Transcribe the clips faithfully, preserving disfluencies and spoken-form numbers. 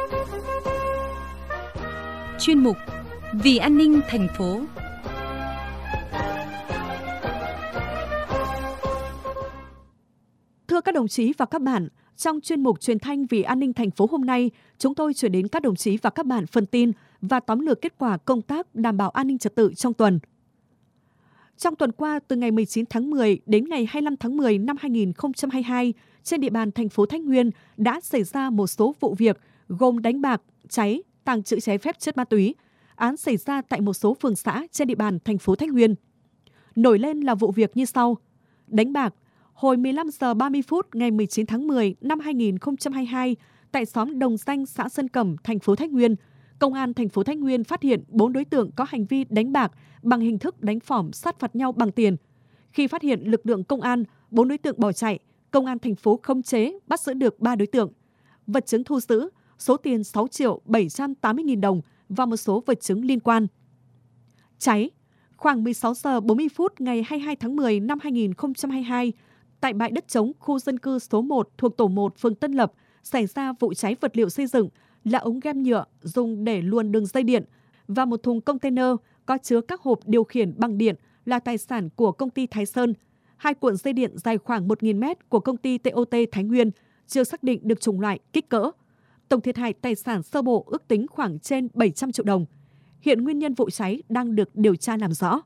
Chuyên mục Vì an ninh thành phố. Thưa các đồng chí và các bạn, trong chuyên mục truyền thanh Vì an ninh thành phố hôm nay, chúng tôi chuyển đến các đồng chí và các bạn phần tin và tóm lược kết quả công tác đảm bảo an ninh trật tự trong tuần. Trong tuần qua, từ ngày mười chín tháng mười đến ngày hai mươi lăm tháng mười năm hai nghìn không trăm hai mươi hai, trên địa bàn thành phố Thái Nguyên đã xảy ra một số vụ việc gồm đánh bạc, cháy, tàng trữ trái phép chất ma túy. Án xảy ra tại một số phường xã trên địa bàn thành phố Thái Nguyên. Nổi lên là vụ việc như sau. Đánh bạc, hồi mười lăm giờ ba mươi phút ngày mười chín tháng mười năm hai nghìn không trăm hai mươi hai, tại xóm Đồng Danh, xã Sơn Cẩm, thành phố Thái Nguyên, Công an thành phố Thái Nguyên phát hiện bốn đối tượng có hành vi đánh bạc bằng hình thức đánh phỏm sát phạt nhau bằng tiền. Khi phát hiện lực lượng công an, bốn đối tượng bỏ chạy, Công an thành phố khống chế, bắt giữ được ba đối tượng. Vật chứng thu giữ, số tiền sáu triệu bảy trăm tám mươi nghìn đồng và một số vật chứng liên quan. Cháy, khoảng mười sáu giờ bốn mươi phút ngày hai mươi hai tháng mười năm hai nghìn không trăm hai mươi hai, tại bãi đất trống khu dân cư số một thuộc tổ một phường Tân Lập, xảy ra vụ cháy vật liệu xây dựng là ống gem nhựa dùng để luồn đường dây điện và một thùng container có chứa các hộp điều khiển bằng điện là tài sản của công ty Thái Sơn, hai cuộn dây điện dài khoảng một nghìn mét của công ty tê o tê Thái Nguyên, chưa xác định được chủng loại, kích cỡ. Tổng thiệt hại tài sản sơ bộ ước tính khoảng trên bảy trăm triệu đồng. Hiện nguyên nhân vụ cháy đang được điều tra làm rõ.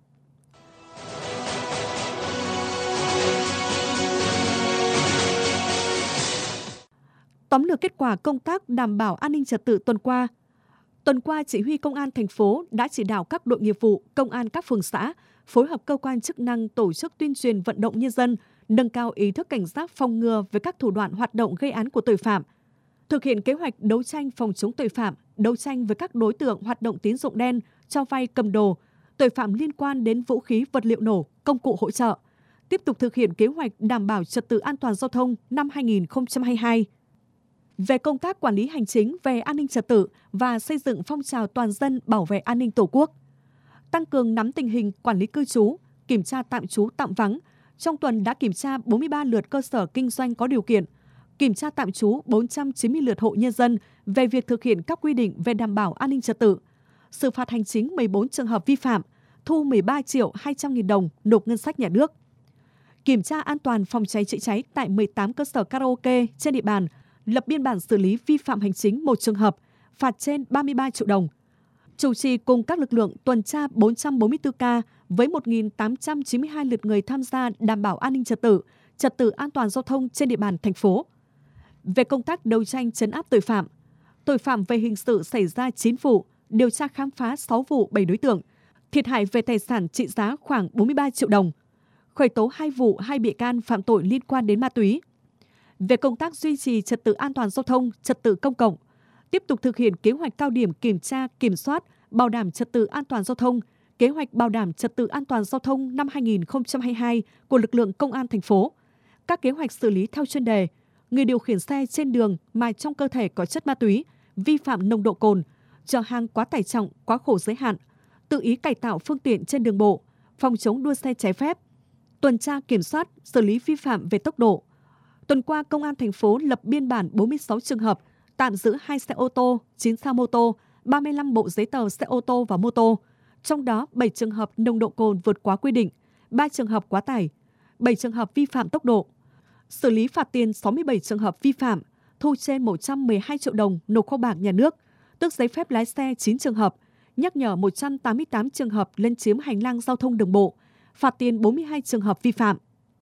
Tóm lược kết quả công tác đảm bảo an ninh trật tự tuần qua. Tuần qua, Chỉ huy Công an thành phố đã chỉ đạo các đội nghiệp vụ, công an các phường xã phối hợp cơ quan chức năng tổ chức tuyên truyền vận động nhân dân, nâng cao ý thức cảnh giác phòng ngừa với các thủ đoạn hoạt động gây án của tội phạm. Thực hiện kế hoạch đấu tranh phòng chống tội phạm, đấu tranh với các đối tượng hoạt động tín dụng đen, cho vay cầm đồ, tội phạm liên quan đến vũ khí vật liệu nổ, công cụ hỗ trợ. Tiếp tục thực hiện kế hoạch đảm bảo trật tự an toàn giao thông năm hai nghìn không trăm hai mươi hai. Về công tác quản lý hành chính về an ninh trật tự và xây dựng phong trào toàn dân bảo vệ an ninh Tổ quốc. Tăng cường nắm tình hình quản lý cư trú, kiểm tra tạm trú tạm vắng. Trong tuần đã kiểm tra bốn mươi ba lượt cơ sở kinh doanh có điều kiện, kiểm tra tạm trú bốn trăm chín mươi lượt hộ nhân dân về việc thực hiện các quy định về đảm bảo an ninh trật tự, xử phạt hành chính mười bốn trường hợp vi phạm, thu mười ba triệu hai trăm nghìn đồng nộp ngân sách nhà nước. Kiểm tra an toàn phòng cháy chữa cháy tại mười tám cơ sở karaoke trên địa bàn, lập biên bản xử lý vi phạm hành chính một trường hợp, phạt trên ba mươi ba triệu đồng. Chủ trì cùng các lực lượng tuần tra bốn trăm bốn mươi tư ca với một nghìn tám trăm chín mươi hai lượt người tham gia đảm bảo an ninh trật tự, trật tự an toàn giao thông trên địa bàn thành phố. Về công tác đấu tranh trấn áp tội phạm, tội phạm về hình sự xảy ra chín vụ, điều tra khám phá sáu vụ bảy đối tượng, thiệt hại về tài sản trị giá khoảng bốn mươi ba triệu đồng, khởi tố hai vụ hai bị can phạm tội liên quan đến ma túy. Về công tác duy trì trật tự an toàn giao thông, trật tự công cộng, tiếp tục thực hiện kế hoạch cao điểm kiểm tra, kiểm soát, bảo đảm trật tự an toàn giao thông, kế hoạch bảo đảm trật tự an toàn giao thông năm hai nghìn không trăm hai mươi hai của lực lượng công an thành phố, các kế hoạch xử lý theo chuyên đề, người điều khiển xe trên đường mà trong cơ thể có chất ma túy, vi phạm nồng độ cồn, chở hàng quá tải trọng, quá khổ giới hạn, tự ý cải tạo phương tiện trên đường bộ, phòng chống đua xe trái phép, tuần tra kiểm soát, xử lý vi phạm về tốc độ. Tuần qua, Công an thành phố lập biên bản bốn mươi sáu trường hợp, tạm giữ hai xe ô tô, chín xe mô tô, ba mươi lăm bộ giấy tờ xe ô tô và mô tô. Trong đó, bảy trường hợp nồng độ cồn vượt quá quy định, ba trường hợp quá tải, bảy trường hợp vi phạm tốc độ. Xử lý phạt tiền sáu mươi bảy trường hợp vi phạm, thu trên một trăm mười hai triệu đồng nộp kho bạc nhà nước, tước giấy phép lái xe chín trường hợp, nhắc nhở một trăm tám mươi tám trường hợp lấn chiếm hành lang giao thông đường bộ, phạt tiền bốn mươi hai trường hợp vi phạm.